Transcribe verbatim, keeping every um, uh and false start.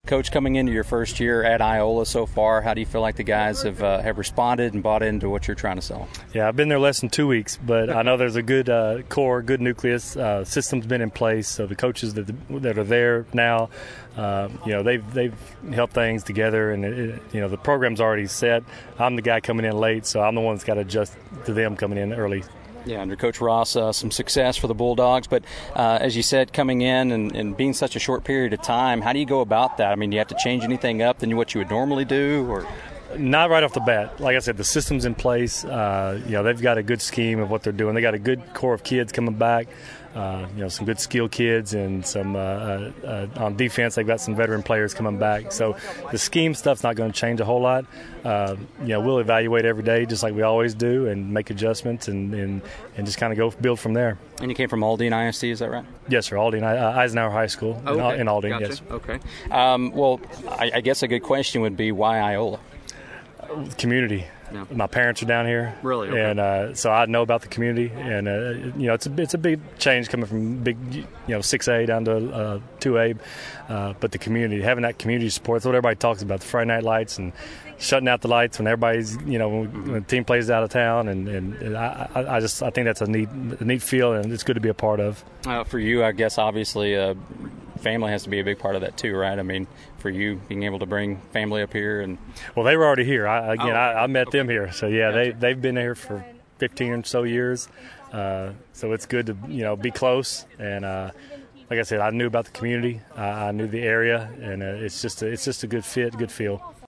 Coach, coming into your first year at Iola so far, how do you feel like the guys have uh, have responded and bought into what you're trying to sell? Yeah, I've been there less than two weeks, but I know there's a good uh, core, good nucleus. Uh, system's been in place, so the coaches that that are there now, uh, you know, they've they've helped things together, and it, you know the program's already set. I'm the guy coming in late, so I'm the one that's got to adjust to them coming in early. Yeah, under Coach Ross, uh, some success for the Bulldogs. But uh, as you said, coming in and, and being such a short period of time, how do you go about that? I mean, do you have to change anything up than what you would normally do? Or Not right off the bat. Like I said, the system's in place. Uh, you know, they've got a good scheme of what they're doing. They got a good core of kids coming back. Uh, you know, some good skilled kids, and some uh, uh, uh, on defense they've got some veteran players coming back. So the scheme stuff's not going to change a whole lot. Uh, you know, we'll evaluate every day just like we always do, and make adjustments, and and, and just kind of go build from there. And you came from Aldine I S D, is that right? Yes, sir. Aldine, uh, Eisenhower High School oh, okay. in, in Aldine. Gotcha. Yes. Okay. Um, well, I, I guess a good question would be, why Iola? Community. No. My parents are down here, really, okay. and uh, so I know about the community. And uh, you know, it's a it's a big change coming from big, you know, six A down to uh, two A. Uh, but the community, having that community support, that's what everybody talks about. The Friday night lights and shutting out the lights when everybody's, you know, when, when the team plays out of town, and, and, and I, I just I think that's a neat a neat feel, and it's good to be a part of. Uh, for you, I guess obviously. Uh, Family has to be a big part of that too, right? I mean, for you being able to bring family up here, and well, they were already here. I, again, oh, I, I met okay. them here, so yeah, gotcha. they they've been here for fifteen or so years. Uh, so it's good to you know be close, and uh, like I said, I knew about the community, uh, I knew the area, and uh, it's just a, it's just a good fit, good feel.